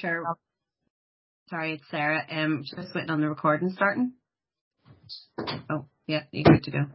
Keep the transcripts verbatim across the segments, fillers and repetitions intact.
Sure. Sorry, it's Sarah. Um, just waiting on the recording starting. Oh, yeah, you're good to go.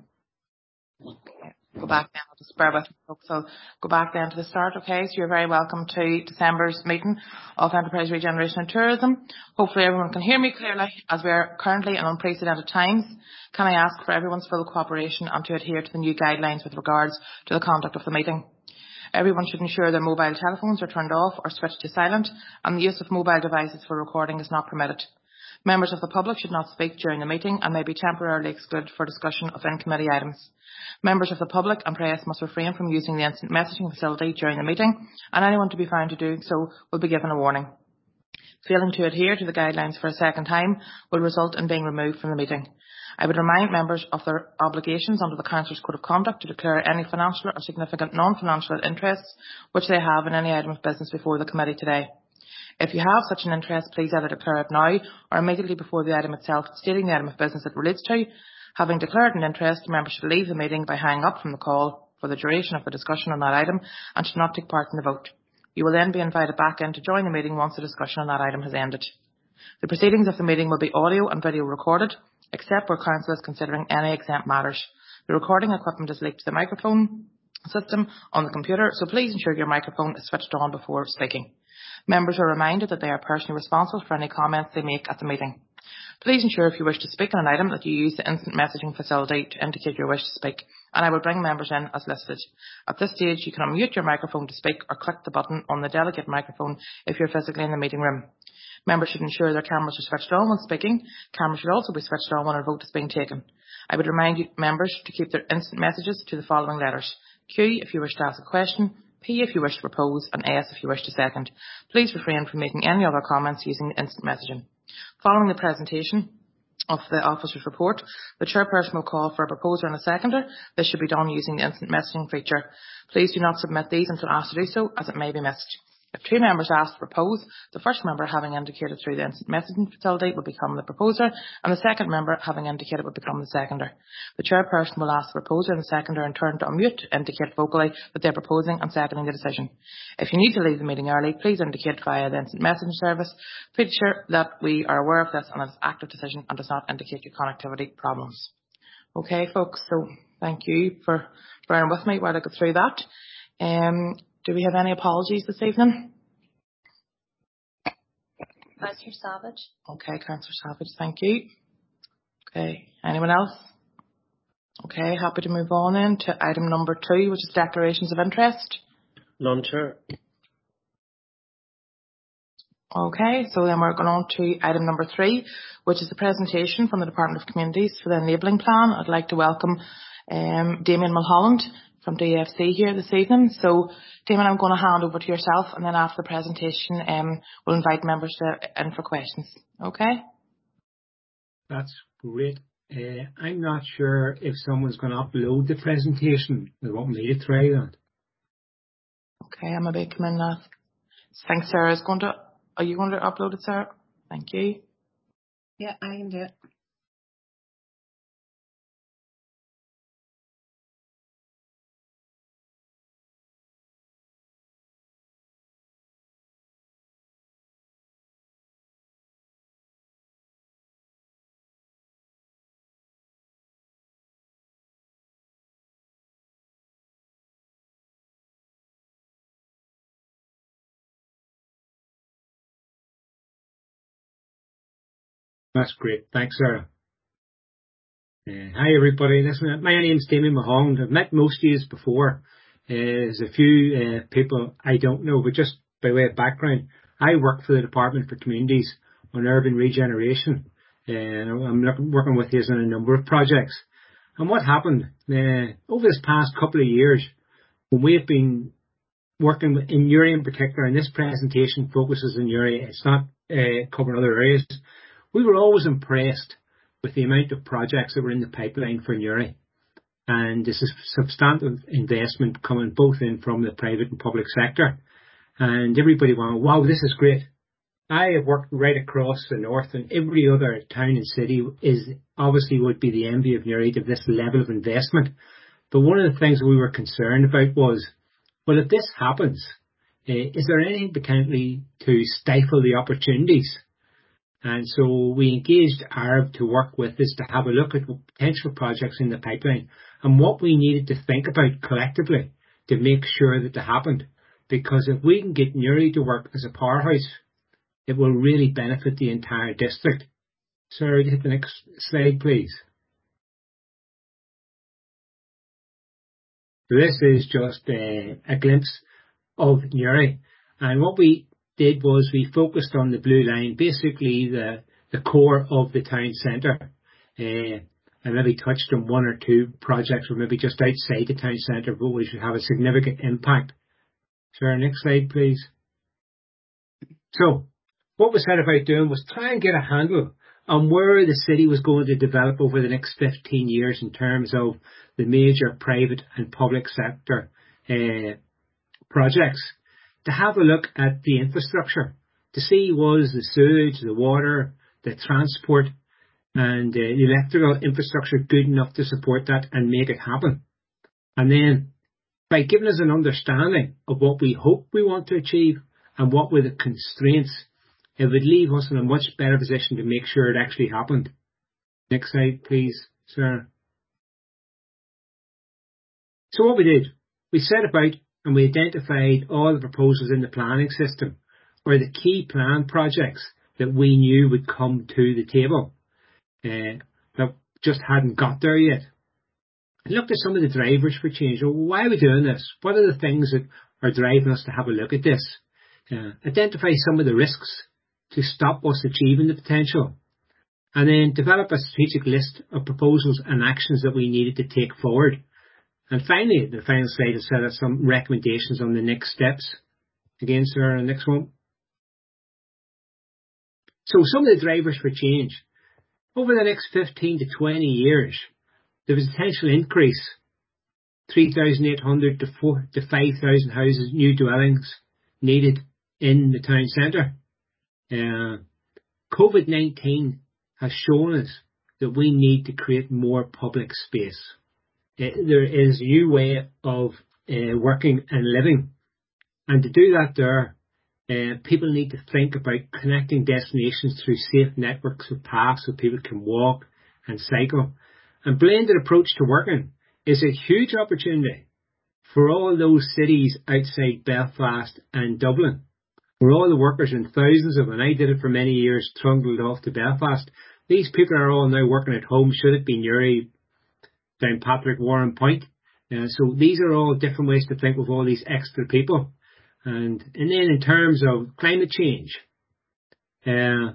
Okay. Go back now. Just bear with me, folks. So go back then to the start, okay? So you're very welcome to December's meeting of Enterprise Regeneration and Tourism. Hopefully everyone can hear me clearly as we are currently in unprecedented times. Can I ask for everyone's full cooperation and to adhere to the new guidelines with regards to the conduct of the meeting? Everyone should ensure their mobile telephones are turned off or switched to silent, and the use of mobile devices for recording is not permitted. Members of the public should not speak during the meeting and may be temporarily excluded for discussion of in-committee items. Members of the public and press must refrain from using the instant messaging facility during the meeting, and anyone to be found to do so will be given a warning. Failing to adhere to the guidelines for a second time will result in being removed from the meeting. I would remind members of their obligations under the Councillors' Code of Conduct to declare any financial or significant non-financial interests which they have in any item of business before the committee today. If you have such an interest, please either declare it now or immediately before the item itself, stating the item of business it relates to. Having declared an interest, members should leave the meeting by hanging up from the call for the duration of the discussion on that item and should not take part in the vote. You will then be invited back in to join the meeting once the discussion on that item has ended. The proceedings of the meeting will be audio and video recorded, except where Council is considering any exempt matters. The recording equipment is linked to the microphone system on the computer, so please ensure your microphone is switched on before speaking. Members are reminded that they are personally responsible for any comments they make at the meeting. Please ensure if you wish to speak on an item that you use the instant messaging facility to indicate your wish to speak, and I will bring members in as listed. At this stage, you can unmute your microphone to speak or click the button on the delegate microphone if you're physically in the meeting room. Members should ensure their cameras are switched on when speaking. Cameras should also be switched on when a vote is being taken. I would remind you, members to keep their instant messages to the following letters: Q if you wish to ask a question, P if you wish to propose, and S if you wish to second. Please refrain from making any other comments using the instant messaging. Following the presentation of the officer's report, the chairperson will call for a proposer and a seconder. This should be done using the instant messaging feature. Please do not submit these until asked to do so, as it may be missed. If two members ask to propose, the first member, having indicated through the instant messaging facility, will become the proposer, and the second member, having indicated, will become the seconder. The chairperson will ask the proposer and the seconder in turn to unmute to indicate vocally that they are proposing and seconding the decision. If you need to leave the meeting early, please indicate via the instant messaging service. Please ensure that we are aware of this and that it's an active decision and does not indicate your connectivity problems. Okay, folks, so thank you for bearing with me while I go through that. Um, Do we have any apologies this evening? Councillor Savage. Okay, Councillor Savage, thank you. Okay, anyone else? Okay, happy to move on then to item number two, which is declarations of interest. None, Chair. Okay, so then we're going on to item number three, which is the presentation from the Department of Communities for the Enabling Plan. I'd like to welcome um, Damien Mulholland from D F C here this evening. So, Damien, I'm going to hand over to yourself, and then after the presentation, um, we'll invite members to, in for questions. Okay? That's great. Uh, I'm not sure if someone's going to upload the presentation. They want me to try that. Okay, I'm a bit coming now. I think Sarah's going to. Are you going to upload it, Sarah? Thank you. Yeah, I can do it. That's great. Thanks, Sarah. Uh, hi, everybody. Listen, my name's Damien Mulholland. I've met most of you before. Uh, there's a few uh, people I don't know, but just by way of background, I work for the Department for Communities on urban regeneration. Uh, I'm looking, working with you on a number of projects. And what happened uh, over this past couple of years, when we have been working with, in Uri in particular, and this presentation focuses on Uri, it's not uh, covering other areas, we were always impressed with the amount of projects that were in the pipeline for Uri. And this is substantive investment coming both in from the private and public sector. And everybody went, wow, this is great. I have worked right across the north, and every other town and city is obviously would be the envy of Uri to this level of investment. But one of the things we were concerned about was, well, if this happens, uh, is there anything potentially to stifle the opportunities? And so we engaged A R B to work with us to have a look at potential projects in the pipeline and what we needed to think about collectively to make sure that they happened. Because if we can get Newry to work as a powerhouse, it will really benefit the entire district. Sarah, hit the next slide, please. So this is just a, a glimpse of Newry. And what we did was we focused on the blue line, basically the, the core of the town centre. Uh, and maybe touched on one or two projects or maybe just outside the town centre, but we should have a significant impact. Sarah, next slide, please. So what we set about doing was try and get a handle on where the city was going to develop over the next fifteen years in terms of the major private and public sector uh, projects, to have a look at the infrastructure, to see was the sewage, the water, the transport and uh, the electrical infrastructure good enough to support that and make it happen. And then by giving us an understanding of what we hope we want to achieve and what were the constraints, it would leave us in a much better position to make sure it actually happened. Next slide, please, Sarah. So what we did, we set about and we identified all the proposals in the planning system, or the key plan projects that we knew would come to the table, uh, that just hadn't got there yet. I looked at some of the drivers for change. Well, why are we doing this? What are the things that are driving us to have a look at this? Uh, identify some of the risks to stop us achieving the potential, and then develop a strategic list of proposals and actions that we needed to take forward. And finally, the final slide has set out some recommendations on the next steps. Again, sir, the next one. So some of the drivers for change. Over the next fifteen to twenty years, there was a potential increase, three thousand eight hundred to four to five thousand houses, new dwellings needed in the town centre. Uh, COVID nineteen has shown us that we need to create more public space. Uh, there is a new way of uh, working and living. And to do that there, uh, people need to think about connecting destinations through safe networks of paths so people can walk and cycle. And blended approach to working is a huge opportunity for all those cities outside Belfast and Dublin, where all the workers, and thousands of them, and I did it for many years, trundled off to Belfast. These people are all now working at home, should it be Newry, down Patrick Warren Point. Uh, so these are all different ways to think with all these extra people. And, and then in terms of climate change, uh,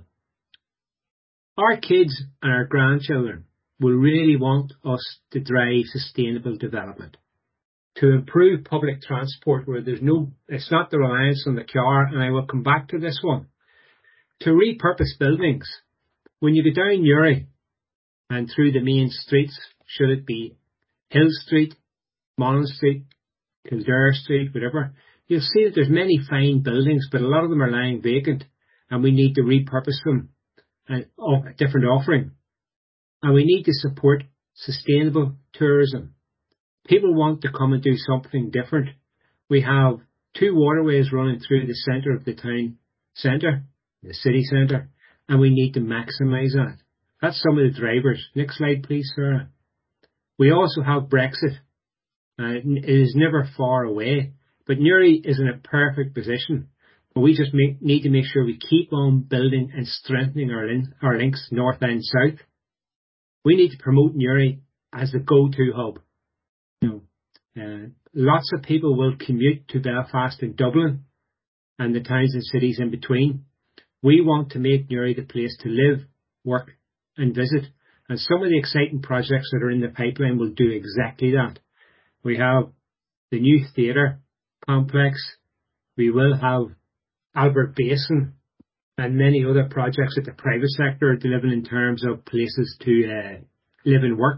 our kids and our grandchildren will really want us to drive sustainable development, to improve public transport where there's no, it's not the reliance on the car, and I will come back to this one, to repurpose buildings. When you go down Newry and through the main streets, should it be Hill Street, Monaghan Street, Kildare Street, whatever, you'll see that there's many fine buildings, but a lot of them are lying vacant, and we need to repurpose them and a different offering. And we need to support sustainable tourism. People want to come and do something different. We have two waterways running through the centre of the town centre, the city centre, and we need to maximise that. That's some of the drivers. Next slide, please, Sarah. We also have Brexit. Uh, it is never far away, but Newry is in a perfect position. But we just make, need to make sure we keep on building and strengthening our, lin- our links north and south. We need to promote Newry as the go-to hub. You know, uh, lots of people will commute to Belfast and Dublin and the towns and cities in between. We want to make Newry the place to live, work and visit. And some of the exciting projects that are in the pipeline will do exactly that. We have the new theatre complex. We will have Albert Basin and many other projects that the private sector are delivering in terms of places to uh, live and work.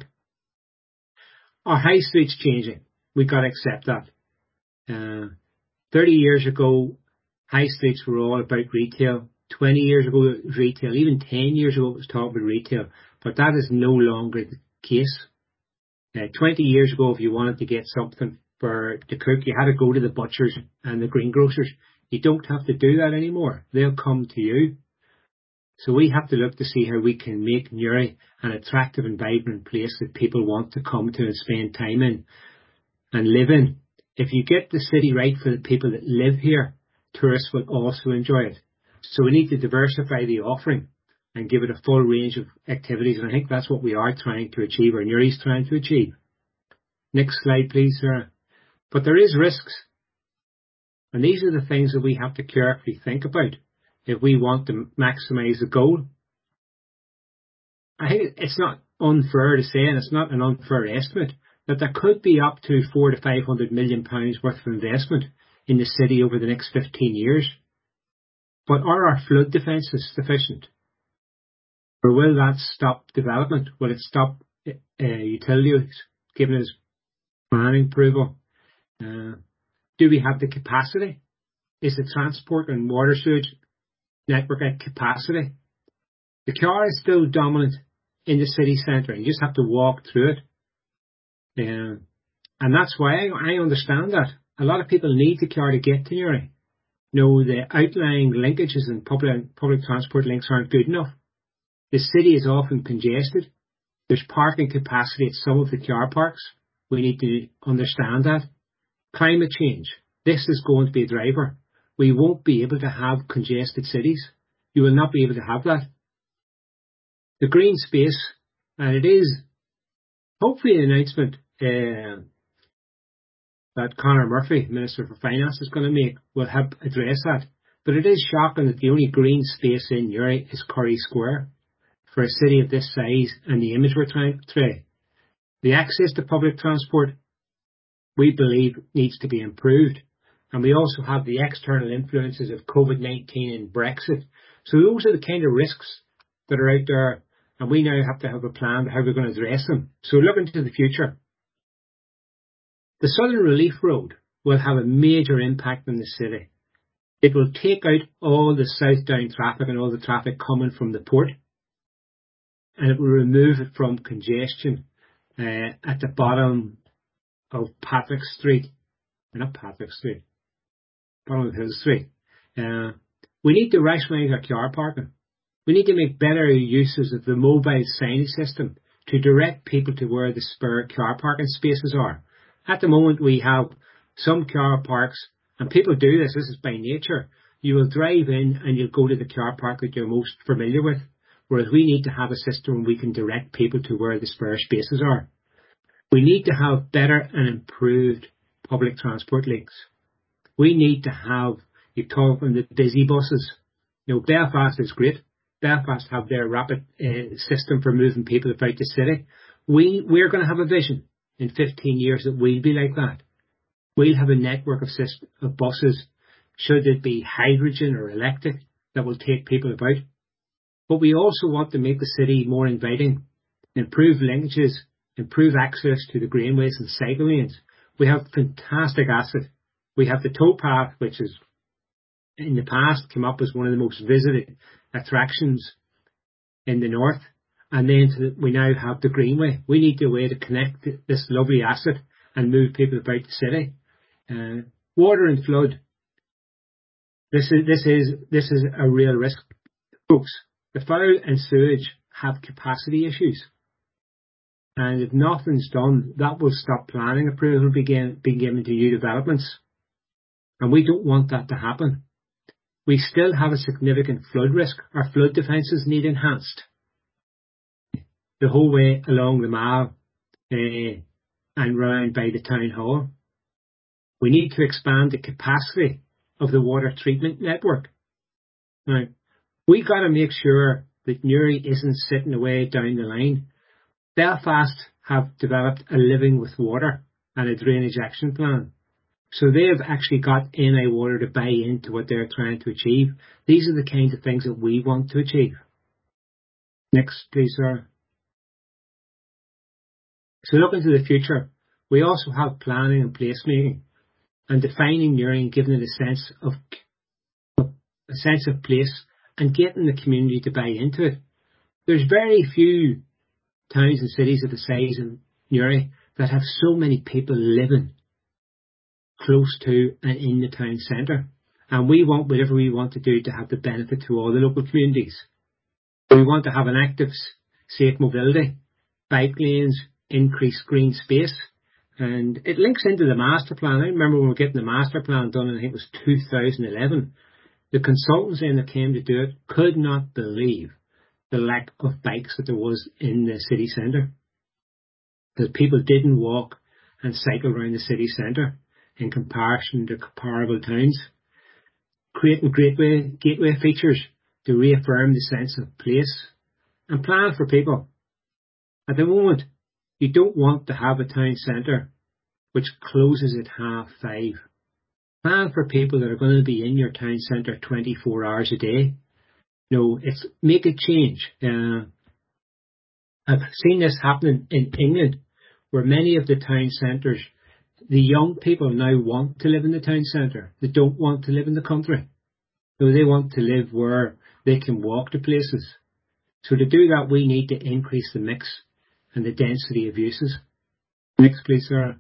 Our high street's changing. We've got to accept that. Uh, thirty years ago, high streets were all about retail. twenty years ago, it was retail. Even ten years ago, it was talking about retail. But that is no longer the case. Uh, twenty years ago, if you wanted to get something, for to cook. You had to go to the butchers and the greengrocers. You don't have to do that anymore. They'll come to you. So we have to look to see how we can make Newry an attractive and vibrant place that people want to come to and spend time in and live in. If you get the city right for the people that live here, tourists will also enjoy it. So we need to diversify the offering and give it a full range of activities. And I think that's what we are trying to achieve, or Newry's trying to achieve. Next slide, please, Sarah. But there is risks. And these are the things that we have to carefully think about if we want to maximise the goal. I think it's not unfair to say, and it's not an unfair estimate, that there could be up to four to five hundred million pounds worth of investment in the city over the next fifteen years. But are our flood defences sufficient? Or will that stop development? Will it stop uh, utilities giving us planning approval? Uh, do we have the capacity? Is the transport and water sewage network at capacity? The car is still dominant in the city centre. You just have to walk through it. Um, and that's why I, I understand that. A lot of people need the car to get to Newry. No, the outlying linkages and public, public transport links aren't good enough. The city is often congested. There's parking capacity at some of the car parks. We need to understand that. Climate change. This is going to be a driver. We won't be able to have congested cities. You will not be able to have that. The green space, and it is hopefully an announcement uh, that Conor Murphy, Minister for Finance, is going to make, will help address that. But it is shocking that the only green space in Newry is Curry Square for a city of this size and the image we're trying to portray. The access to public transport, we believe, needs to be improved. And we also have the external influences of COVID nineteen and Brexit. So those are the kind of risks that are out there, and we now have to have a plan how we're going to address them. So looking to the future. The Southern Relief Road will have a major impact on the city. It will take out all the southbound traffic and all the traffic coming from the port, and it will remove it from congestion uh, at the bottom of Patrick Street. Not Patrick Street. Bottom of Hill Street. Uh, we need to rationalise our car parking. We need to make better uses of the mobile signage system to direct people to where the spare car parking spaces are. At the moment, we have some car parks, and people do this, this is by nature. You will drive in and you'll go to the car park that you're most familiar with, whereas we need to have a system where we can direct people to where the spare spaces are. We need to have better and improved public transport links. We need to have, you talk on the busy buses. You know, Belfast is great. Belfast have their rapid uh, system for moving people about the city. We, we're going to have a vision in fifteen years that we'll be like that. We'll have a network of, system, of buses, should it be hydrogen or electric, that will take people about. But we also want to make the city more inviting, improve linkages, improve access to the greenways and cycle lanes. We have fantastic assets. We have the towpath, which is in the past come up as one of the most visited attractions in the north. And then to, we now have the greenway. We need a way to connect this lovely asset and move people about the city. Uh, water and flood. This is, this is, this is a real risk. Folks, the fire and sewage have capacity issues. And if nothing's done, that will stop planning approval being, being given to new developments. And we don't want that to happen. We still have a significant flood risk. Our flood defences need enhanced. The whole way along the Mall uh, and round by the town hall. We need to expand the capacity of the water treatment network. Now, we got to make sure that Newry isn't sitting away down the line. Belfast have developed a living with water and a drainage action plan. So they have actually got N I Water to buy into what they're trying to achieve. These are the kinds of things that we want to achieve. Next, please, sir. So looking to the future, we also have planning and placemaking and defining Newry and giving it a sense of a sense of place and getting the community to buy into it. There's very few towns and cities of the size of Newry that have so many people living close to and in the town centre. And we want whatever we want to do to have the benefit to all the local communities. We want to have an active, safe mobility, bike lanes, increased green space. And it links into the master plan. I remember when we were getting the master plan done, and I think it was two thousand eleven. The consultants then that came to do it could not believe the lack of bikes that there was in the city centre. That people didn't walk and cycle around the city centre in comparison to comparable towns. Creating gateway, gateway features to reaffirm the sense of place and plan for people. At the moment, you don't want to have a town centre which closes at half five. Plan for people that are going to be in your town centre twenty-four hours a day. No, it's make a change. Uh, I've seen this happening in England, where many of the town centres, the young people now want to live in the town centre. They don't want to live in the country. So they want to live where they can walk to places. So to do that, we need to increase the mix and the density of uses. Next, please, Sarah.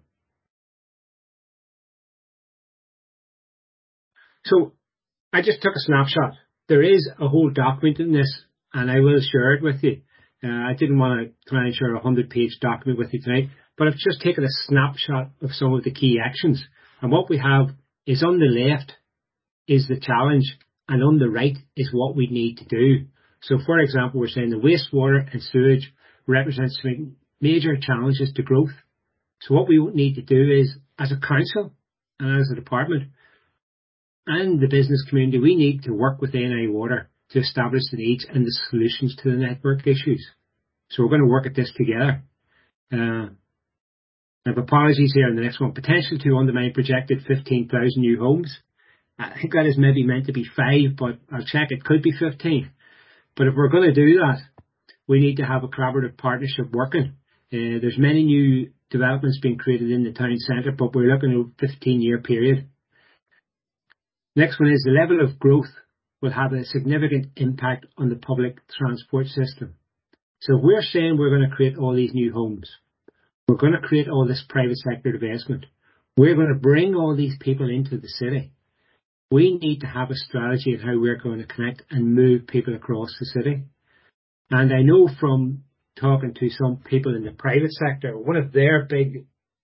So I just took a snapshot. There is a whole document in this, and I will share it with you. Uh, I didn't want to try and share a hundred-page document with you tonight, but I've just taken a snapshot of some of the key actions. And what we have is on the left is the challenge, and on the right is what we need to do. So, for example, we're saying the wastewater and sewage represents major challenges to growth. So what we need to do is, as a council and as a department and the business community, we need to work with N I Water to establish the needs and the solutions to the network issues. So we're going to work at this together. Uh, I have apologies here in the next one. Potential to undermine projected fifteen thousand new homes. I think that is maybe meant to be five, but I'll check. It could be fifteen. But if we're going to do that, we need to have a collaborative partnership working. Uh, there's many new developments being created in the town centre, but we're looking at a fifteen year period. Next one is the level of growth will have a significant impact on the public transport system. So if we're saying we're going to create all these new homes, we're going to create all this private sector investment, we're going to bring all these people into the city. We need to have a strategy of how we're going to connect and move people across the city. And I know from talking to some people in the private sector, one of their big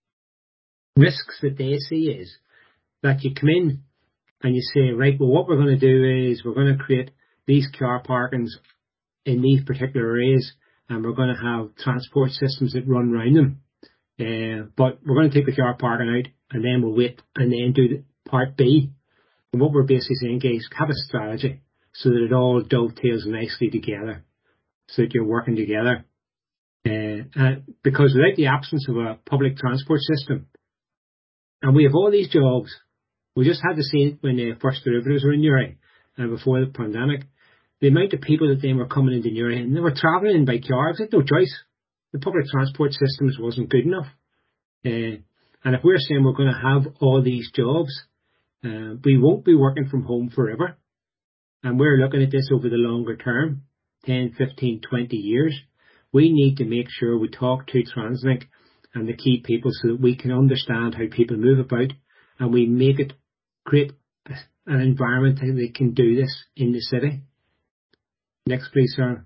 risks that they see is that you come in and you say, right, well, what we're going to do is we're going to create these car parkings in these particular areas, and we're going to have transport systems that run around them. Uh, but we're going to take the car parking out, and then we'll wait and then do the part B. And what we're basically saying is have a strategy so that it all dovetails nicely together, so that you're working together. Uh, uh, because without the absence of a public transport system, and we have all these jobs, we just had to see it when the first derivatives were in Newry, and uh, before the pandemic, the amount of people that then were coming into Newry, and they were travelling in by car. They had no choice. The public transport systems wasn't good enough. Uh, and if we're saying we're going to have all these jobs, uh, we won't be working from home forever. And we're looking at this over the longer term, ten, fifteen, twenty years. We need to make sure we talk to TransLink and the key people so that we can understand how people move about, and we make it, create an environment that they can do this in the city. Next, please, Sarah.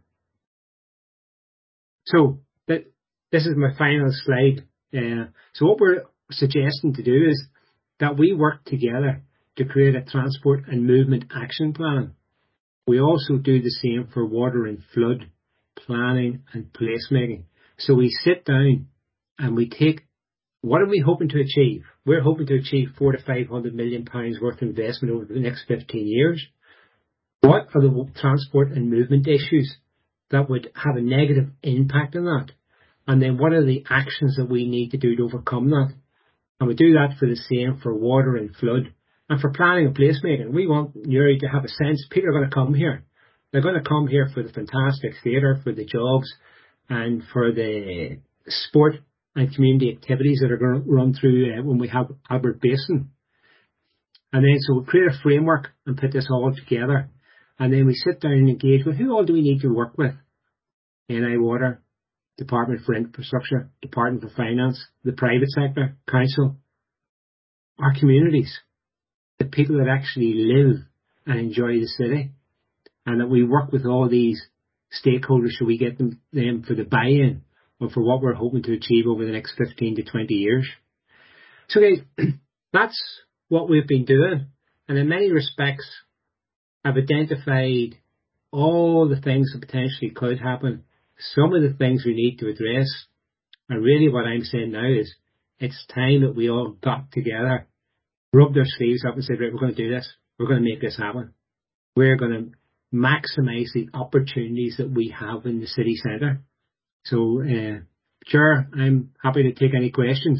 So, that, this is my final slide. Uh, so what we're suggesting to do is that we work together to create a transport and movement action plan. We also do the same for water and flood planning and placemaking. So we sit down and we take, what are we hoping to achieve? We're hoping to achieve four to five hundred million pounds worth of investment over the next fifteen years. What are the transport and movement issues that would have a negative impact on that? And then what are the actions that we need to do to overcome that? And we do that for the same for water and flood and for planning and placemaking. We want Newry to have a sense people are going to come here. They're going to come here for the fantastic theatre, for the jobs, and for the sport and community activities that are going to run through uh, when we have Albert Basin. And then so we'll create a framework and put this all together. And then we sit down and engage with who all do we need to work with? N I Water, Department for Infrastructure, Department for Finance, the private sector, council. our communities, the people that actually live and enjoy the city, and that we work with all these stakeholders so we get them, them for the buy-in or for what we're hoping to achieve over the next fifteen to twenty years. So guys, that's what we've been doing, and in many respects I've identified all the things that potentially could happen, some of the things we need to address, and really what I'm saying now is it's time that we all got together, rubbed our sleeves up and said, right, we're going to do this, we're going to make this happen. We're going to maximise the opportunities that we have in the city centre. So, uh, Chair, I'm happy to take any questions.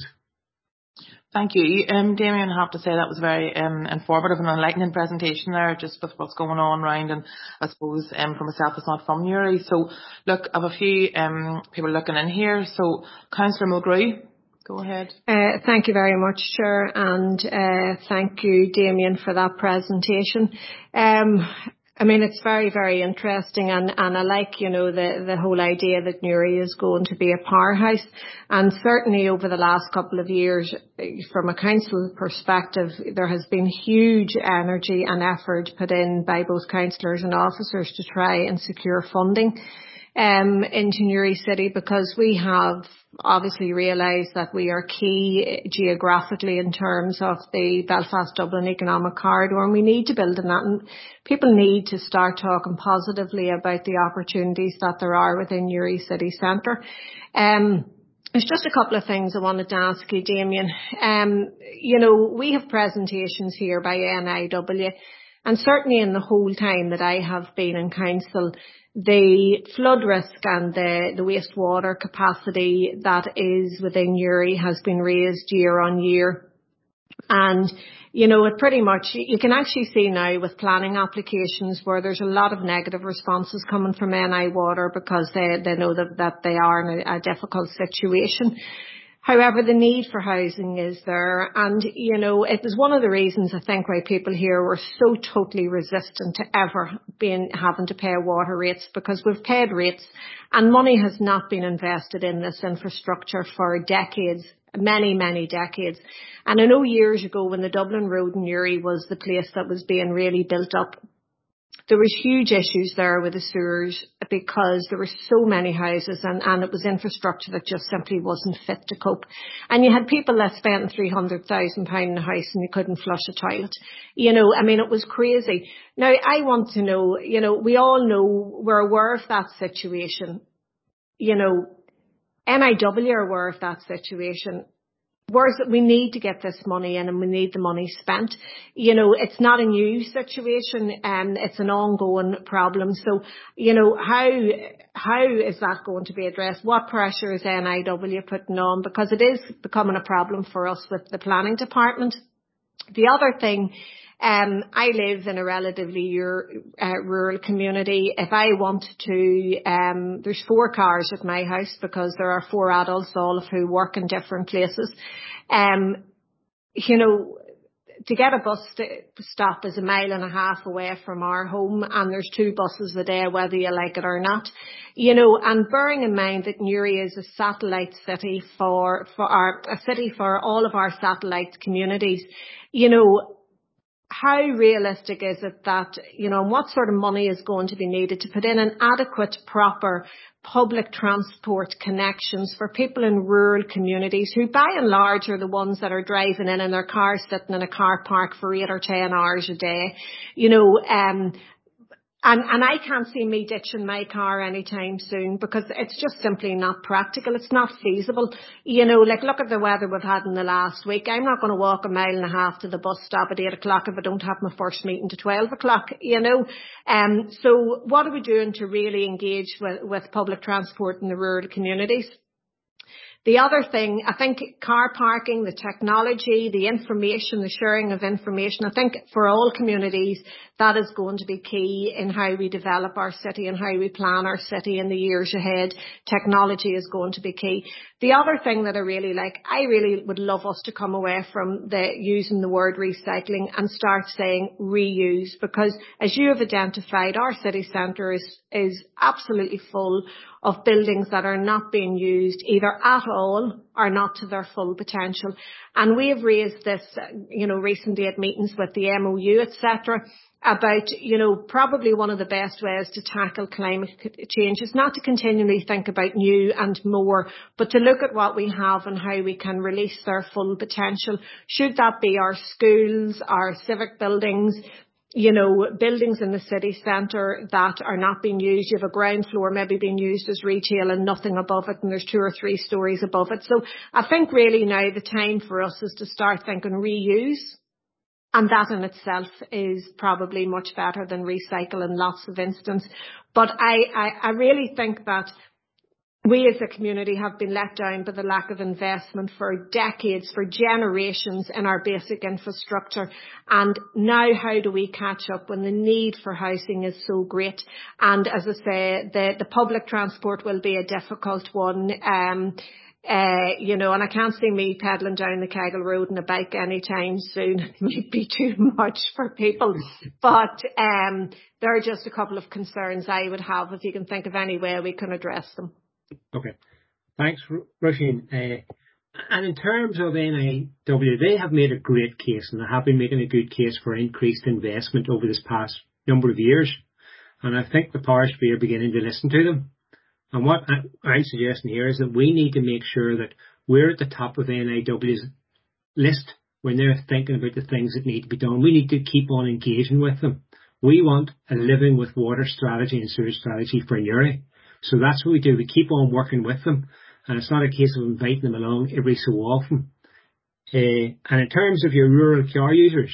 Thank you. Um, Damien, I have to say that was very um, informative and enlightening presentation there, just with what's going on around, and I suppose um, for myself, it's not from Newry. So, look, I have a few um, people looking in here. So, Councillor Mulgrew, go ahead. Uh, thank you very much, Chair, and uh, thank you, Damien, for that presentation. Um, I mean, it's very, very interesting, and, and I like, you know, the, the whole idea that Newry is going to be a powerhouse. And certainly over the last couple of years, from a council perspective, there has been huge energy and effort put in by both councillors and officers to try and secure funding um, into Newry City, because we have obviously realised that we are key geographically in terms of the Belfast-Dublin economic corridor, and we need to build on that, and people need to start talking positively about the opportunities that there are within Newry City Centre. Um, There's just a couple of things I wanted to ask you, Damien. Um, you know, we have presentations here by N I W, and certainly in the whole time that I have been in council, the flood risk and the, the wastewater capacity that is within Newry has been raised year on year. And, you know, it pretty much, you can actually see now with planning applications where there's a lot of negative responses coming from N I Water because they, they know that, that they are in a, a difficult situation. However, the need for housing is there, and, you know, it was one of the reasons I think why people here were so totally resistant to ever being having to pay water rates, because we've paid rates and money has not been invested in this infrastructure for decades, many, many decades. And I know years ago when the Dublin Road in Newry was the place that was being really built up, there was huge issues there with the sewers because there were so many houses, and, and it was infrastructure that just simply wasn't fit to cope. And you had people that spent three hundred thousand pounds in a house and you couldn't flush a toilet. You know, I mean, it was crazy. Now, I want to know, you know, we all know, we're aware of that situation. You know, N I W are aware of that situation. Whereas we need to get this money in and we need the money spent. You know, it's not a new situation, and it's an ongoing problem. So, you know, how, how is that going to be addressed? What pressure is N I W putting on? Because it is becoming a problem for us with the planning department. The other thing, um, I live in a relatively uh, rural community. If I want to, um, there's four cars at my house because there are four adults, all of who work in different places. Um, you know, to get a bus st- stop is a mile and a half away from our home, and there's two buses a day, whether you like it or not. You know, and bearing in mind that Newry is a satellite city for, for our, a city for all of our satellite communities, you know, how realistic is it that, you know, what sort of money is going to be needed to put in an adequate, proper public transport connections for people in rural communities who by and large are the ones that are driving in in their cars, sitting in a car park for eight or ten hours a day, you know, um, And, and I can't see me ditching my car anytime soon because it's just simply not practical. It's not feasible. You know, like look at the weather we've had in the last week. I'm not going to walk a mile and a half to the bus stop at eight o'clock if I don't have my first meeting to twelve o'clock, you know. Um, so what are we doing to really engage with, with public transport in the rural communities? The other thing, I think car parking, the technology, the information, the sharing of information, I think for all communities, that is going to be key in how we develop our city and how we plan our city in the years ahead. Technology is going to be key. The other thing that I really like, I really would love us to come away from the using the word recycling and start saying reuse, because as you have identified, our city centre is, is absolutely full of buildings that are not being used either at all are not to their full potential. And we have raised this, you know, recently at meetings with the M O U, et cetera, about, you know, probably one of the best ways to tackle climate change is not to continually think about new and more, but to look at what we have and how we can release their full potential. Should that be our schools, our civic buildings, you know, buildings in the city centre that are not being used. You have a ground floor maybe being used as retail and nothing above it, and there's two or three stories above it. So I think really now the time for us is to start thinking reuse. And that in itself is probably much better than recycle in lots of instances. But I, I, I really think that we as a community have been let down by the lack of investment for decades, for generations in our basic infrastructure. And now how do we catch up when the need for housing is so great? And as I say, the, the public transport will be a difficult one. Um, Uh, you know, and I can't see me pedalling down the Kegel Road on a bike anytime soon. It might be too much for people. But um, there are just a couple of concerns I would have, if you can think of any way we can address them. Okay. Thanks, Roisin. Uh, and in terms of N I W, they have made a great case, and they have been making a good case for increased investment over this past number of years. And I think the powers to be are beginning to listen to them. And what I'm suggesting here is that we need to make sure that we're at the top of N I W's list when they're thinking about the things that need to be done. We need to keep on engaging with them. We want a living with water strategy and sewage strategy for Newry. So that's what we do. We keep on working with them. And it's not a case of inviting them along every so often. Uh, and in terms of your rural car users,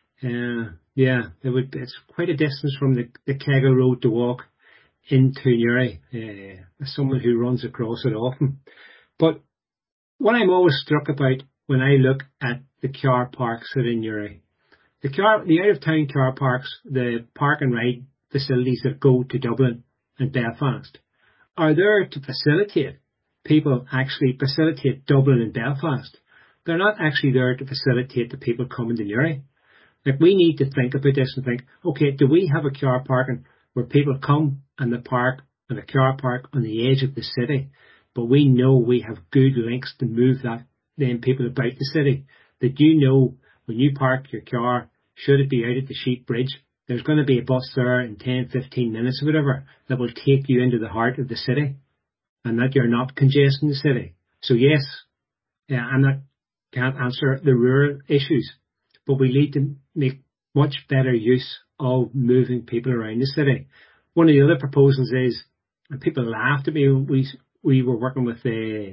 uh, yeah, there would, it's quite a distance from the, the Kegel Road to walk into Newry, uh, as someone who runs across it often. But what I'm always struck about when I look at the car parks that are in Newry, the car, the out of town car parks, the park and ride facilities that go to Dublin and Belfast are there to facilitate people actually facilitate Dublin and Belfast. They're not actually there to facilitate the people coming to Newry. Like, we need to think about this and think, okay, do we have a car parking where people come and the park and the car park on the edge of the city, but we know we have good links to move that then people about the city, that you know when you park your car, should it be out at the Sheep Bridge, there's going to be a bus there in ten, fifteen minutes or whatever that will take you into the heart of the city, and that you're not congesting the city. So yes, yeah, I'm not, can't answer the rural issues, but we need to make much better use of moving people around the city. One of the other proposals is, and people laughed at me when we, we were working with the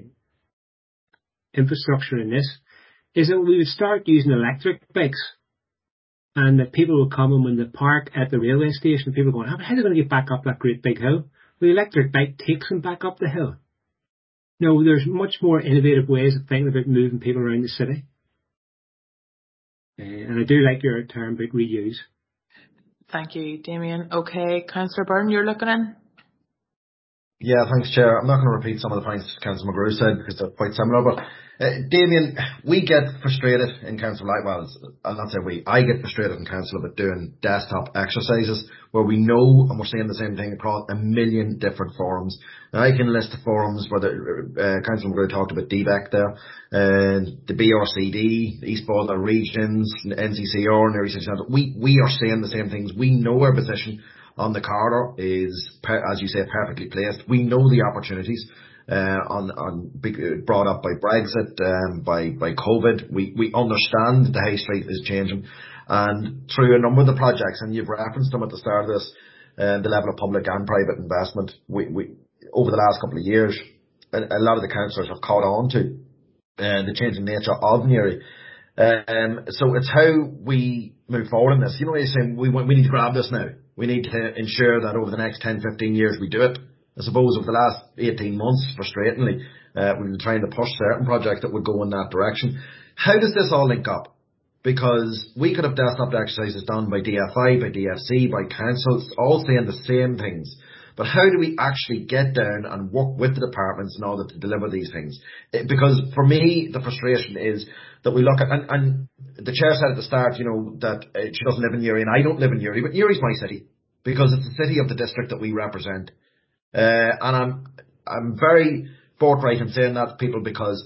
infrastructure in this, is that we would start using electric bikes, and that people will come and when they park at the railway station, people going, how are they going to get back up that great big hill? Well, the electric bike takes them back up the hill. No, there's much more innovative ways of thinking about moving people around the city. Uh, and I do like your term about reuse. Thank you, Damien. Okay, Councillor Byrne, you're looking in? Yeah, thanks, Chair. I'm not going to repeat some of the points Councillor McGrew said because they're quite similar, but uh, Damien, we get frustrated in council, like, well, I'll not say we, I get frustrated in council about doing desktop exercises where we know, and we're saying the same thing across a million different forums. Now, I can list the forums where the, uh, Councillor McGrew talked about D B E C there, and uh, the B R C D, the East Baltimore Regions, N C C R, and the Research Centre. We, we are saying the same things. We know our position on the corridor is, as you say, perfectly placed. We know the opportunities uh, on on brought up by Brexit, um, by by COVID. We we understand the High Street is changing, and through a number of the projects, and you've referenced them at the start of this, uh, the level of public and private investment. We we over the last couple of years, a, a lot of the councillors have caught on to uh, the changing nature of Newry. Um, so it's how we move forward in this. You know, you're saying we we need to grab this now. We need to ensure that over the next ten, fifteen years we do it. I suppose over the last eighteen months, frustratingly, uh, we've been trying to push certain projects that would go in that direction. How does this all link up? Because we could have desktop exercises done by D F I, by D F C, by councils, all saying the same things. But how do we actually get down and work with the departments in order to deliver these things? It, because for me, the frustration is that we look at, and, and the Chair said at the start, you know, that uh, she doesn't live in Newry, and I don't live in Newry, but Newry's my city, because it's the city of the district that we represent. Uh, and I'm, I'm very forthright in saying that to people, because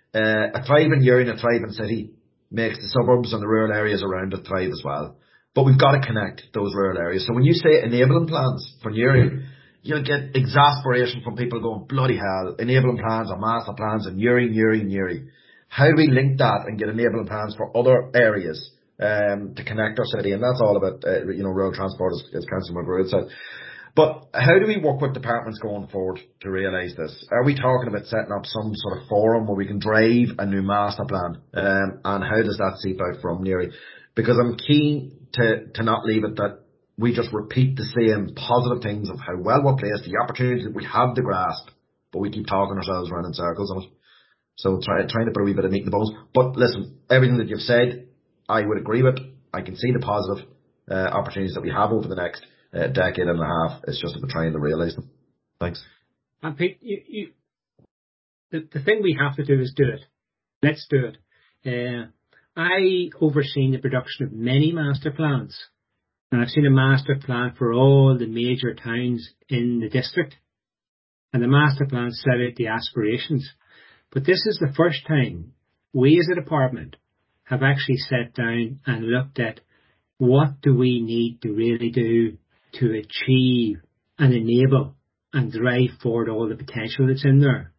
Uh, a thriving Uri and a thriving city makes the suburbs and the rural areas around it thrive as well. But we've got to connect those rural areas. So when you say enabling plans for Uri, you'll get exasperation from people going, bloody hell, enabling plans or master plans and Uri, Uri, Uri. How do we link that and get enabling plans for other areas um, to connect our city? And that's all about, uh, you know, rural transport, as, as Councillor McGrew said. But how do we work with departments going forward to realise this? Are we talking about setting up some sort of forum where we can drive a new master plan? Um, and how does that seep out from Newry? Because I'm keen to, to not leave it that we just repeat the same positive things of how well we're placed, the opportunities that we have to grasp, but we keep talking ourselves around in circles on it. So try, trying to put a wee bit of meat in the bones. But listen, everything that you've said, I would agree with. I can see the positive uh, opportunities that we have over the next uh, decade and a half. It's just about trying to realise them. Thanks. And Pete, you, you, the, the thing we have to do is do it. Let's do it. Uh, I overseen the production of many master plans. And I've seen a master plan for all the major towns in the district. And the master plan set out the aspirations. But this is the first time we as a department have actually sat down and looked at what do we need to really do to achieve and enable and drive forward all the potential that's in there.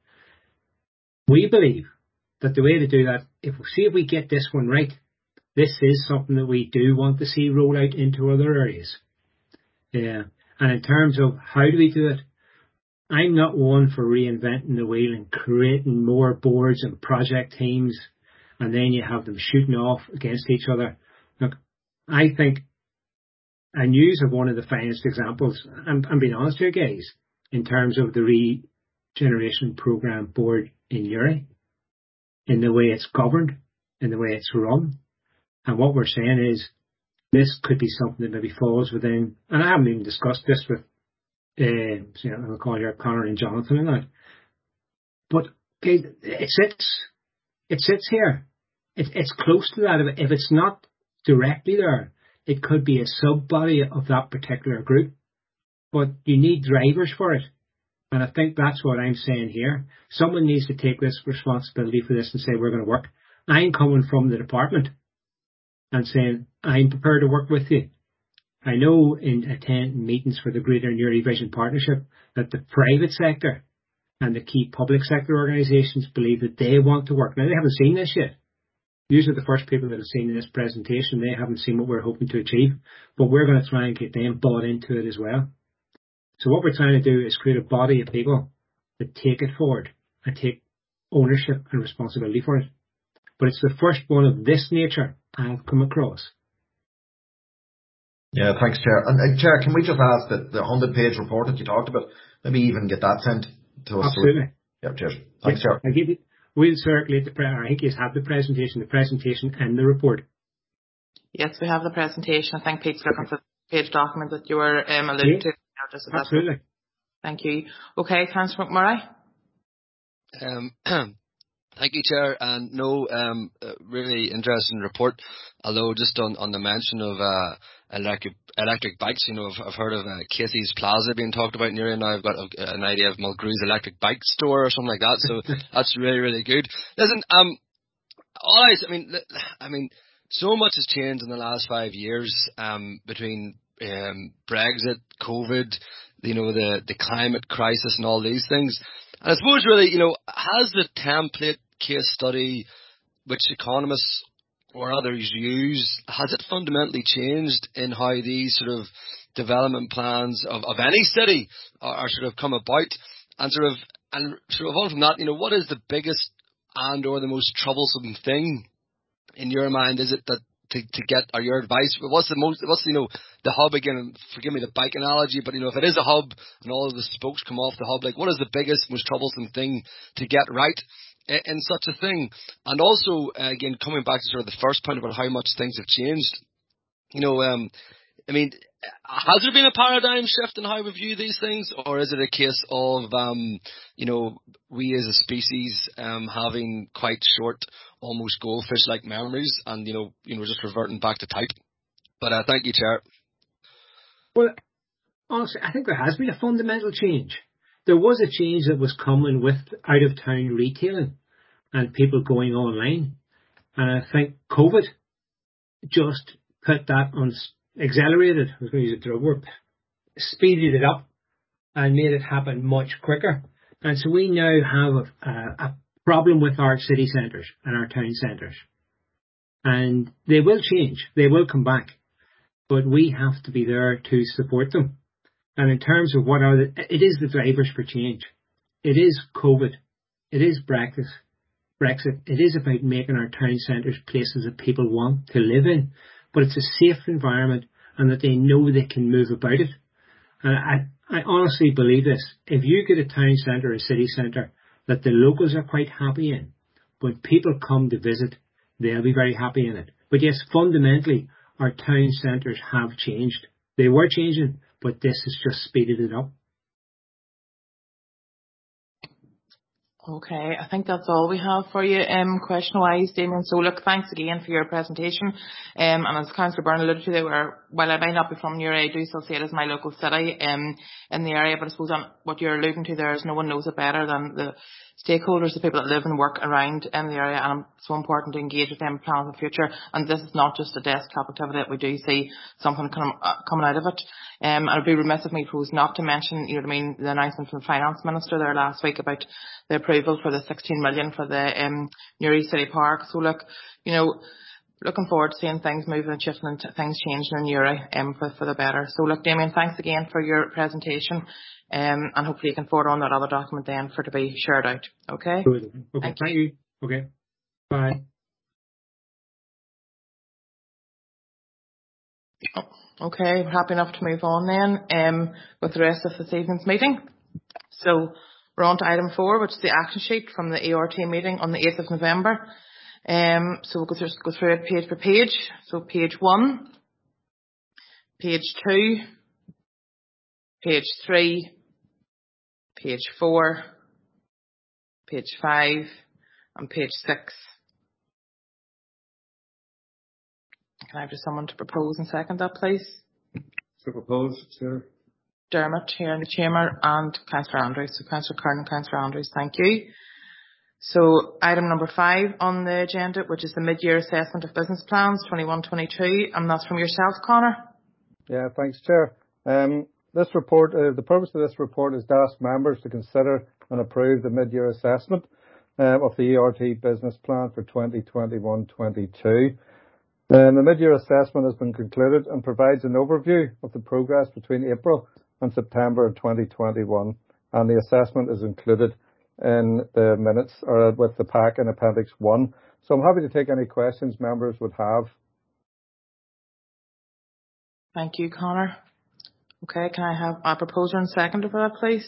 We believe that the way to do that, if we see if we get this one right, this is something that we do want to see roll out into other areas. Yeah. And in terms of how do we do it, I'm not one for reinventing the wheel and creating more boards and project teams and then you have them shooting off against each other. Look, I think, and you have one of the finest examples, I'm, I'm being honest here, guys, in terms of the Regeneration Programme Board in Uri, in the way it's governed, in the way it's run. And what we're saying is this could be something that maybe falls within, and I haven't even discussed this with Uh, so, you know, I'll call here Connor and Jonathan and that. But okay, it sits, it sits here. It, it's close to that. If it's not directly there, it could be a sub-body of that particular group. But you need drivers for it. And I think that's what I'm saying here. Someone needs to take this responsibility for this and say, we're going to work. I'm coming from the department and saying, I'm prepared to work with you. I know in attending meetings for the Greater Newry Vision Partnership that the private sector and the key public sector organisations believe that they want to work. Now, they haven't seen this yet. These are the first people that have seen this presentation. They haven't seen what we're hoping to achieve, but we're going to try and get them bought into it as well. So what we're trying to do is create a body of people that take it forward and take ownership and responsibility for it. But it's the first one of this nature I've come across. Yeah, thanks, Chair. And uh, Chair, can we just ask that the hundred-page report that you talked about, maybe even get that sent to us? Absolutely. Yeah, cheers. Thanks, Chair. I give you, we'll circulate the, pre- I think you have the presentation, the presentation and the report. Yes, we have the presentation. I think Pete's looking for the page document that you were um, alluding Yeah, to. Just absolutely. Thank you. Okay, Councillor McMurray. Um, Thank you, Chair. And no, um, uh, really interesting report. Although just on, on the mention of uh, electric electric bikes, you know, I've, I've heard of uh, Casey's Plaza being talked about in Newry, and now I've got a, an idea of Mulgrew's electric bike store or something like that. So that's really, really good. Listen, um, all I, I mean, I mean, so much has changed in the last five years. Um, between um, Brexit, COVID, you know, the the climate crisis, and all these things. And I suppose really, you know, has the template case study which economists or others use, has it fundamentally changed in how these sort of development plans of, of any city are, are sort of come about? And sort of, and sort of on from that, you know, what is the biggest and or the most troublesome thing in your mind? Is it that to, to get, or your advice, what's the most, what's, you know, the hub again, forgive me the bike analogy, but you know, if it is a hub and all of the spokes come off the hub, like what is the biggest, most troublesome thing to get right in, in such a thing? And also, uh, again, coming back to sort of the first point about how much things have changed, you know, um, I mean, has there been a paradigm shift in how we view these things, or is it a case of, um, you know, we as a species um, having quite short, almost goldfish-like memories, and you know, you know, just reverting back to type? But uh, thank you, Chair. Well, honestly, I think there has been a fundamental change. There was a change that was coming with out-of-town retailing, and people going online. And I think COVID just put that on, accelerated, I was going to use a drug word, speeded it up and made it happen much quicker. And so we now have a, a problem with our city centres and our town centres. And they will change. They will come back. But we have to be there to support them. And in terms of what are the, it is the drivers for change. It is COVID. It is Brexit. Brexit. It is about making our town centres places that people want to live in. But it's a safe environment and that they know they can move about it. And I, I honestly believe this. If you get a town centre, a city centre, that the locals are quite happy in, when people come to visit, they'll be very happy in it. But yes, fundamentally, our town centres have changed. They were changing, but this has just speeded it up. Okay, I think that's all we have for you, um, question-wise, Damien. So look, thanks again for your presentation. Um, and as Councillor Byrne alluded to, where, while I might not be from your area, I do still see it as my local city um, in the area. But I suppose on what you're alluding to there is no one knows it better than the stakeholders, the people that live and work around in the area, and it's so important to engage with them in plans of the future. And this is not just a desktop activity that we do see something come, uh, coming out of it. Um, and it would be remiss of me, suppose, not to mention, you know what I mean, the announcement from the Finance Minister there last week about the approval for the sixteen million for the um, Newry City Park. So look, you know, looking forward to seeing things moving and shifting and things changing in Newry um, for, for the better. So look, Damien, thanks again for your presentation. Um, and hopefully you can forward on that other document then for to be shared out. Okay? Good. Okay, thank, thank you. you. Okay. Bye. Oh, okay, we're happy enough to move on then um, with the rest of this evening's meeting. So we're on to item four, which is the action sheet from the E R T meeting on the eighth of November. Um, so we'll go through, go through it page by page. So page one, page two, page three, page four, page five, and page six. Can I have just someone to propose and second that, please? To propose, Chair. Dermot here in the chamber and Councillor Andrews. So Councillor Kern and Councillor Andrews, thank you. So item number five on the agenda, which is the mid-year assessment of business plans twenty-one twenty-two, and that's from yourself, Conor. Yeah, thanks, Chair. Um, this report, uh, the purpose of this report is to ask members to consider and approve the mid-year assessment um, of the E R T business plan for twenty twenty-one twenty-two. Um, the mid-year assessment has been concluded and provides an overview of the progress between April and September of twenty twenty-one, and the assessment is included in the minutes or with the pack in Appendix one. So I'm happy to take any questions members would have. Thank you, Conor. Okay, can I have a proposer and seconder for that, please?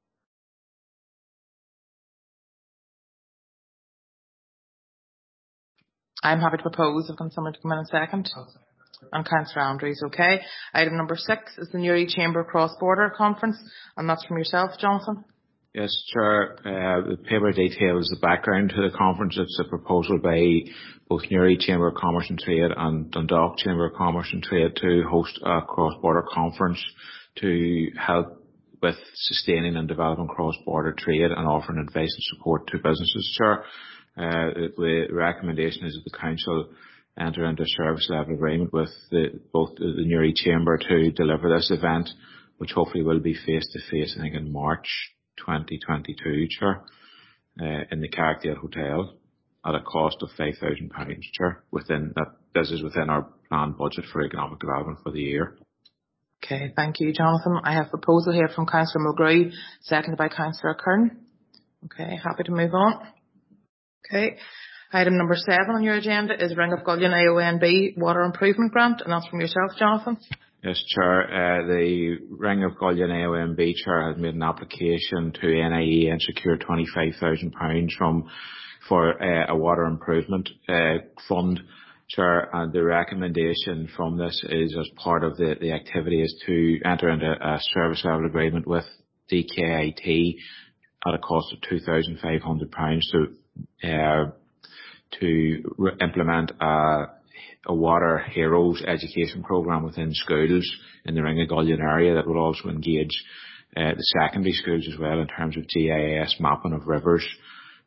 I'm happy to propose. I've got someone to come in a second. And Councillor Andrews, okay. Item number six is the Newry Chamber Cross-Border Conference, and that's from yourself, Jonathan. Yes, Chair. Uh, the paper details the background to the conference. It's a proposal by both Newry Chamber of Commerce and Trade and Dundalk Chamber of Commerce and Trade to host a cross-border conference to help with sustaining and developing cross-border trade and offering advice and support to businesses, Chair. Uh, the recommendation is that the Council enter into a service level agreement with the, both the Newry Chamber to deliver this event, which hopefully will be face to face, I think, in March twenty twenty-two, Chair, uh, in the Carrickdale Hotel at a cost of five thousand pounds, Chair. Within that, this is within our planned budget for economic development for the year. Okay, thank you, Jonathan. I have a proposal here from Councillor Mulgrew, seconded by Councillor Kern. Okay, happy to move on. Okay. Item number seven on your agenda is Ring of Gullion A O N B Water Improvement Grant, and that's from yourself, Jonathan. Yes, Chair. Uh, the Ring of Gullion A O N B, Chair, has made an application to N I E and secured twenty-five thousand pounds from for uh, a water improvement uh, fund, Chair. And the recommendation from this is, as part of the, the activity, is to enter into a service level agreement with D K I T at a cost of two thousand five hundred pounds to uh, to re- implement a, a Water Heroes education programme within schools in the Ring of Gullion area that will also engage uh, the secondary schools as well in terms of G I S mapping of rivers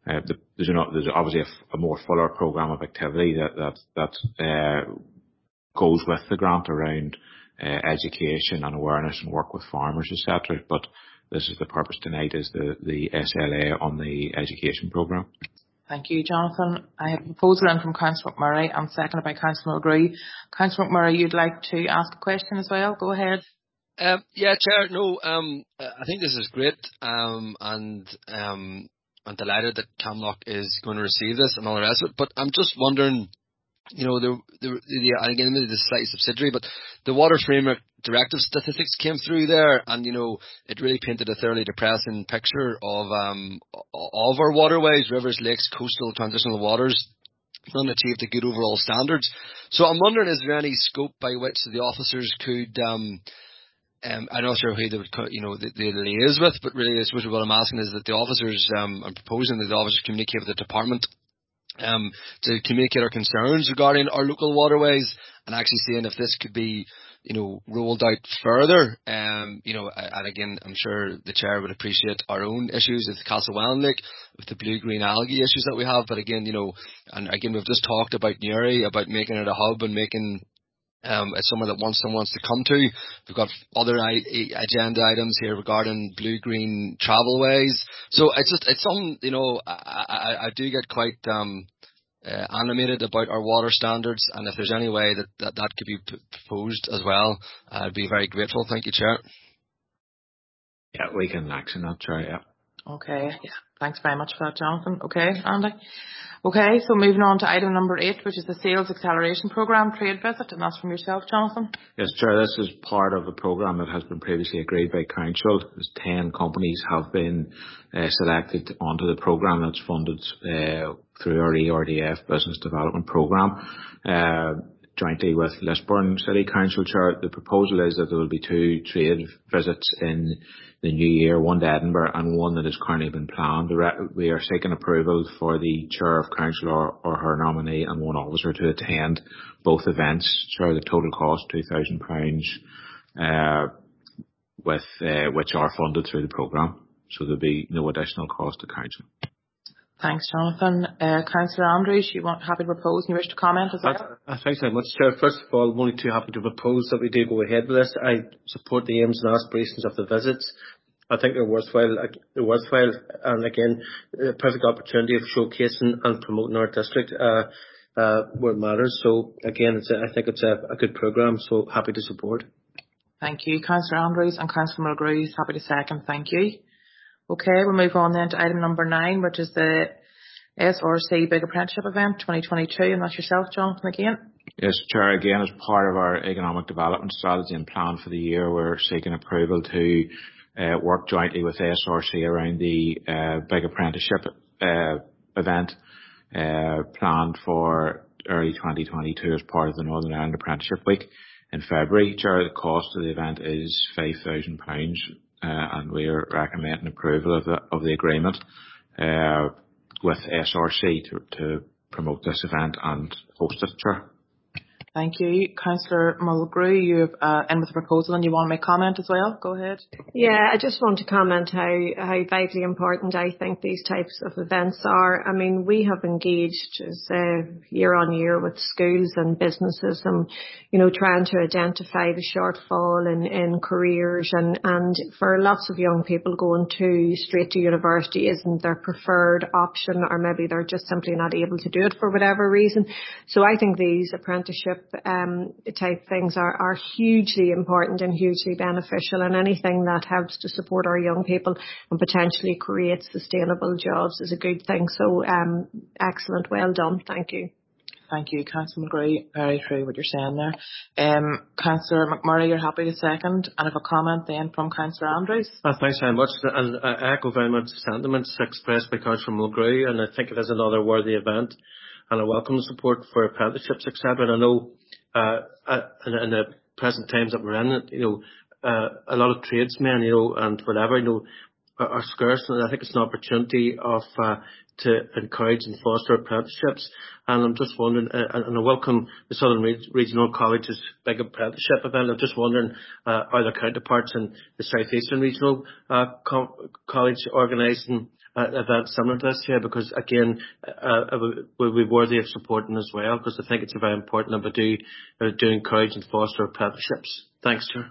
uh, the, there's, an, there's obviously a, a more fuller programme of activity that that that uh, goes with the grant around uh, education and awareness and work with farmers, et cetera. But this is the purpose tonight, is the the S L A on the education programme. Thank you, Jonathan. I have a proposal in from Councillor McMurray and seconded by Councillor McGree. Councillor McMurray, you'd like to ask a question as well? Go ahead. Um, yeah, Chair. No, um, I think this is great, um, and um, I'm delighted that Camlock is going to receive this and all the rest of it. But I'm just wondering, you know, the, the, the again, maybe this is slightly subsidiary, but the Water Framework Directive statistics came through there, and you know, it really painted a thoroughly depressing picture of um of our waterways, rivers, lakes, coastal, transitional waters. None achieved a good overall standards. So I'm wondering, is there any scope by which the officers could um Um, I'm not sure who they would, you know, the, the liaise with, but really, I suppose what I'm asking is that the officers, um, I'm proposing that the officers communicate with the department, um, to communicate our concerns regarding our local waterways, and actually seeing if this could be, you know, rolled out further. Um, you know, and again, I'm sure the chair would appreciate our own issues with Castlewellan Lake, with the blue-green algae issues that we have. But again, you know, and again, we've just talked about Newry, about making it a hub and making Um, it's someone that wants someone wants to come to. We've got other I- agenda items here regarding blue-green travelways. So it's just, it's something, you know, I, I, I do get quite um, uh, animated about our water standards, and if there's any way that that, that could be p- proposed as well, I'd be very grateful. Thank you, Chair. Yeah, we can action that, Chair, yeah. Okay, yeah. Thanks very much for that, Jonathan. Okay, Andy. Okay, so moving on to item number eight, which is the Sales Acceleration Programme Trade Visit, and that's from yourself, Jonathan. Yes, Chair, this is part of a programme that has been previously agreed by Council. As ten companies have been uh, selected onto the programme that's funded uh, through our E R D F Business Development Programme. Uh, jointly with Lisburn City Council, Chair. The proposal is that there will be two trade visits in the new year, one to Edinburgh and one that has currently been planned. We are seeking approval for the Chair of Council or, or her nominee and one officer to attend both events. Chair, the total cost two thousand pounds, uh, with, uh, which are funded through the programme. So there'll be no additional cost to Council. Thanks, Jonathan. Uh, Councillor Andrews, you want happy to propose and you wish to comment as well? Uh, thanks very much, Chair. First of all, I'm only too happy to propose that we do go ahead with this. I support the aims and aspirations of the visits. I think they're worthwhile, they're worthwhile, and again, a perfect opportunity of showcasing and promoting our district uh, uh, where it matters. So again, it's a, I think it's a, a good programme, so happy to support. Thank you, Councillor Andrews, and Councillor Mulgrew is happy to second. Thank you. Okay, we'll move on then to item number nine, which is the S R C Big Apprenticeship Event twenty twenty-two, and that's yourself, Jonathan, again. Yes, Chair, again, as part of our economic development strategy and plan for the year, we're seeking approval to uh, work jointly with S R C around the uh, Big Apprenticeship uh, event uh, planned for early twenty twenty-two as part of the Northern Ireland Apprenticeship Week in February. Chair, the cost of the event is five thousand pounds. Uh, and we are recommending approval of the of the agreement uh, with S R C to, to promote this event and host it, Chair. Thank you. Councillor Mulgrew, you've uh, in with a proposal and you want to make comment as well. Go ahead. Yeah, I just want to comment how, how vitally important I think these types of events are. I mean, we have engaged as, uh, year on year with schools and businesses and, you know, trying to identify the shortfall in, in careers and, and for lots of young people going to straight to university isn't their preferred option, or maybe they're just simply not able to do it for whatever reason. So I think these apprenticeship um, type things are, are hugely important and hugely beneficial, and anything that helps to support our young people and potentially create sustainable jobs is a good thing. So um, excellent, well done, thank you. Thank you, Councillor McGree. Very true what you're saying there. Um, Councillor McMurray, you're happy to second, and have a comment then from Councillor Andrews. Uh, thanks very much, and I echo very much the sentiments expressed by Councillor Mulgrew, and I think it is another worthy event. And I welcome the support for apprenticeships, et cetera. And I know uh, uh, in, in the present times that we're in, you know, uh, a lot of tradesmen, you know, and whatever, you know, are, are scarce. And I think it's an opportunity of uh, to encourage and foster apprenticeships. And I'm just wondering, uh, and I welcome the Southern Re- Regional College's big apprenticeship event. I'm just wondering, uh, are there counterparts in the South Eastern Regional uh, Com- College organising uh, event similar to this here, because again, uh, it will be worthy of supporting as well, because I think it's very important that we do, uh, do encourage and foster apprenticeships. Thanks, Chair.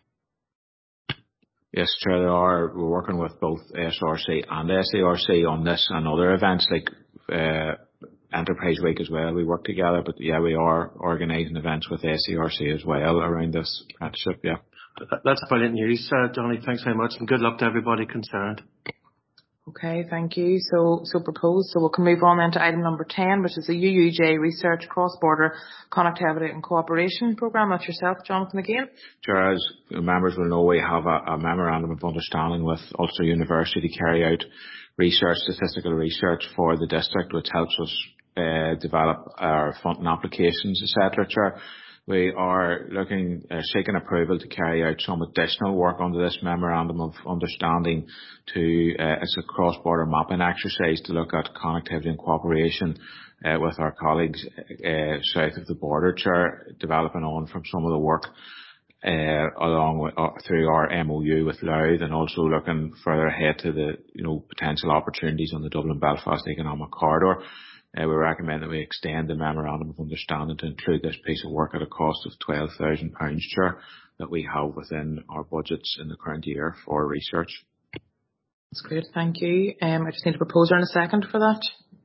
Yes, Chair, they are. We're working with both S R C and S A R C on this and other events like uh, Enterprise Week as well. We work together, but yeah, we are organising events with S A R C as well around this apprenticeship, yeah. That's brilliant news, uh, Johnny. Thanks very much, and good luck to everybody concerned. Okay, thank you. So, so proposed. So we can move on then to item number ten, which is the U U J Research Cross-Border Connectivity and Cooperation Programme. That's yourself, Jonathan, again. Sure, as members will know, we have a, a memorandum of understanding with Ulster University to carry out research, statistical research for the district, which helps us uh, develop our funding applications, et cetera. Chair. We are looking, uh, seeking approval to carry out some additional work under this memorandum of understanding to, uh, it's a cross-border mapping exercise to look at connectivity and cooperation, uh, with our colleagues, uh, south of the border, Chair, developing on from some of the work, uh, along with, uh, through our M O U with Louth, and also looking further ahead to the, you know, potential opportunities on the Dublin-Belfast Economic Corridor. Uh, we recommend that we extend the memorandum of understanding to include this piece of work at a cost of twelve thousand pounds, Chair, that we have within our budgets in the current year for research. That's great, thank you. Um, I just need a proposer and a second for that.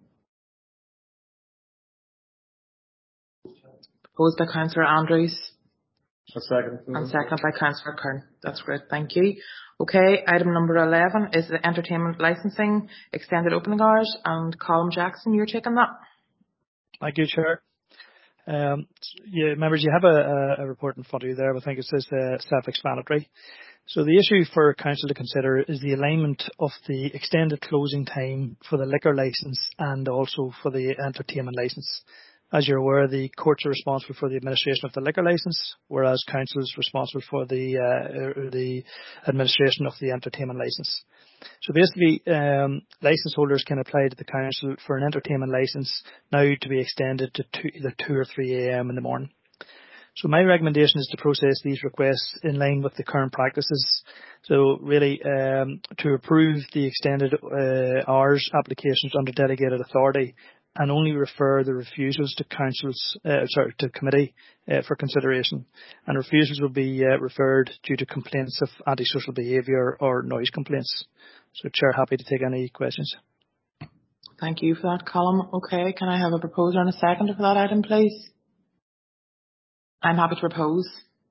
Proposed by Councillor Andrews. A second. And second by Councillor Kern. That's great, thank you. Okay, item number eleven is the entertainment licensing extended opening hours, and Colm Jackson, you're taking that. Thank you, Chair. Um, yeah, members, you have a, a report in front of you there, but I think it says uh, self-explanatory. So the issue for Council to consider is the alignment of the extended closing time for the liquor licence and also for the entertainment licence. As you're aware, the courts are responsible for the administration of the liquor licence, whereas Council is responsible for the uh, the administration of the entertainment licence. So basically, um, licence holders can apply to the Council for an entertainment licence now to be extended to two, either two or three a m in the morning. So my recommendation is to process these requests in line with the current practices. So really, um, to approve the extended uh, hours applications under delegated authority, and only refer the refusals to councils, uh, sorry, to committee uh, for consideration. And refusals will be uh, referred due to complaints of antisocial behaviour or noise complaints. So, Chair, happy to take any questions. Thank you for that, Colm. Okay, can I have a proposer and a second for that item, please? I'm happy to propose.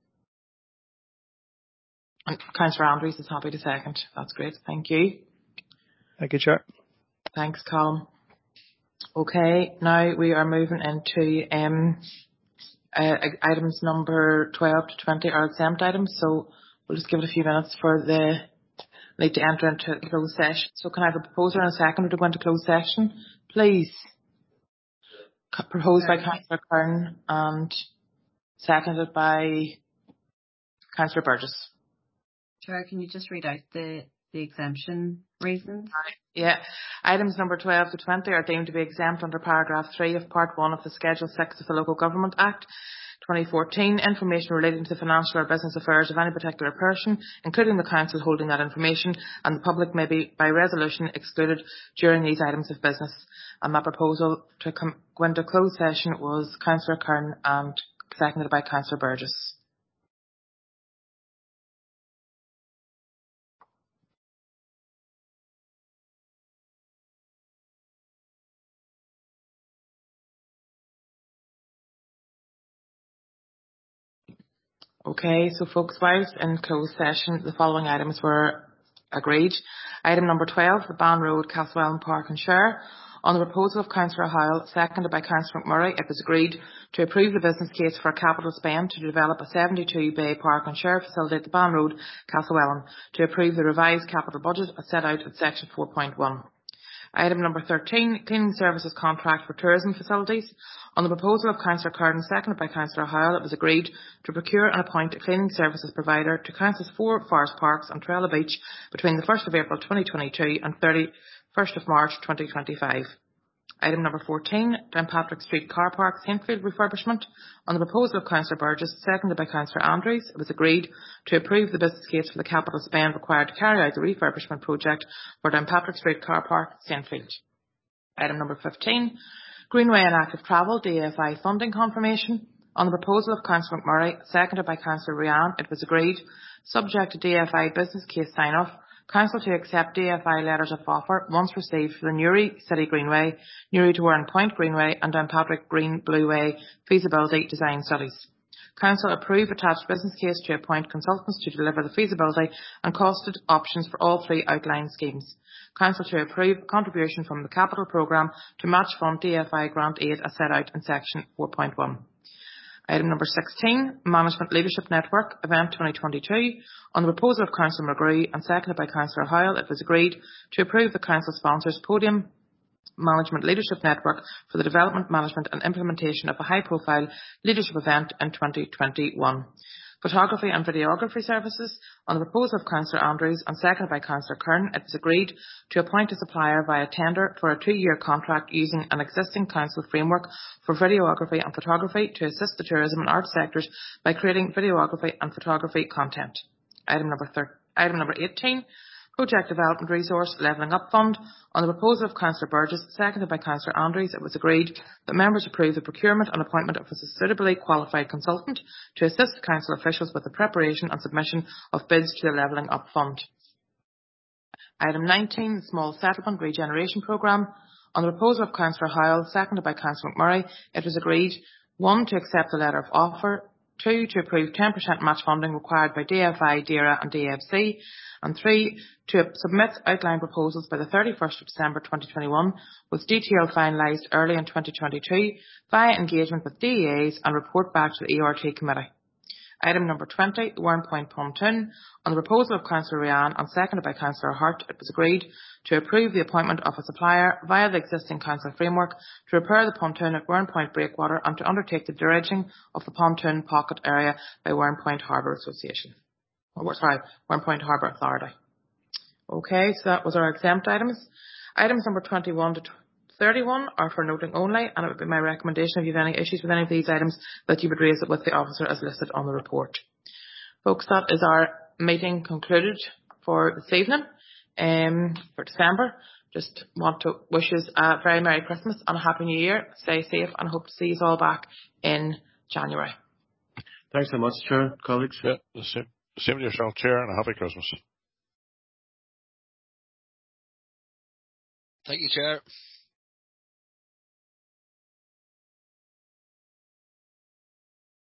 And Councillor Andrews is happy to second. That's great. Thank you. Thank you, Chair. Thanks, Colm. Okay, now we are moving into um, uh, items number twelve to twenty are exempt items, so we'll just give it a few minutes for the need to enter into closed session. So can I have a proposer and a second to go into closed session, please? C- proposed by Councillor Kern and seconded by Councillor Burgess. Chair, can you just read out the, the exemption reasons? Yeah. Items number twelve to twenty are deemed to be exempt under paragraph three of part one of the Schedule six of the Local Government Act twenty fourteen. Information relating to the financial or business affairs of any particular person, including the Council holding that information, and the public may be by resolution excluded during these items of business. And that proposal to come, go into closed session was Councillor Kern and seconded by Councillor Burgess. Okay, so folks, whilst in closed session, the following items were agreed. Item number twelve, the Ban Road, Castlewellan Park and Shire. On the proposal of Councillor Howell, seconded by Councillor McMurray, it was agreed to approve the business case for a capital spend to develop a seventy-two bay park and share facility at the Ban Road, Castlewellan, to approve the revised capital budget as set out at section four point one. Item number thirteen, cleaning services contract for tourism facilities. On the proposal of Councillor Carden, seconded by Councillor Howell, it was agreed to procure and appoint a cleaning services provider to Council's four forest parks on Trella Beach between the first of April twenty twenty-two and thirty-first of March twenty twenty-five. Item number fourteen, Downpatrick Street Car Park, Saintfield refurbishment. On the proposal of Councillor Burgess, seconded by Councillor Andrews, it was agreed to approve the business case for the capital spend required to carry out the refurbishment project for Downpatrick Street Car Park, Saintfield. Item number fifteen, Greenway and Active Travel, D A F I funding confirmation. On the proposal of Councillor McMurray, seconded by Councillor Rian, it was agreed, subject to D A F I business case sign-off, Council to accept D A F I letters of offer once received for the Newry City Greenway, Newry to Warren Point Greenway and Downpatrick Green Blueway feasibility design studies. Council approve attached business case to appoint consultants to deliver the feasibility and costed options for all three outlined schemes. Council to approve contribution from the capital programme to match fund D A F I grant aid as set out in section four point one. Item number sixteen, Management Leadership Network, Event twenty twenty-two. On the proposal of Councillor McGree and seconded by Councillor Hoyle, it was agreed to approve the Council sponsors Podium Management Leadership Network for the development, management and implementation of a high-profile leadership event in twenty twenty-one. Photography and videography services. On the proposal of Councillor Andrews and seconded by Councillor Kern, it was agreed to appoint a supplier via tender for a two-year contract using an existing council framework for videography and photography to assist the tourism and arts sectors by creating videography and photography content. Item number thir- item number eighteen, Project Development Resource Levelling Up Fund. On the proposal of Councillor Burgess, seconded by Councillor Andrews, it was agreed that members approve the procurement and appointment of a suitably qualified consultant to assist council officials with the preparation and submission of bids to the Levelling Up Fund. Item nineteen, the Small Settlement Regeneration Programme. On the proposal of Councillor Hoyle, seconded by Councillor McMurray, it was agreed, one, to accept the letter of offer, two, to approve ten percent match funding required by D A F I, D E R A and D A F C, and three, to submit outline proposals by the thirty-first of December twenty twenty-one, with detail finalised early in twenty twenty-two via engagement with D E As and report back to the E R T Committee. Item number twenty, Warren Point Pontoon. On the proposal of Councillor Rian and seconded by Councillor Hart, it was agreed to approve the appointment of a supplier via the existing council framework to repair the pontoon at Warren Point Breakwater and to undertake the dredging of the pontoon pocket area by Warren Point Harbour Association. Oh, sorry, Warren Point Harbour Authority. Okay, so that was our exempt items. Items number twenty-one to thirty-one are for noting only, and it would be my recommendation if you have any issues with any of these items that you would raise it with the officer as listed on the report. Folks, that is our meeting concluded for this evening, um, for December. Just want to wish us a very Merry Christmas and a Happy New Year. Stay safe and hope to see you all back in January. Thanks so much, Chair, colleagues. Yeah, the same, same to yourself, Chair, and a Happy Christmas. Thank you, Chair.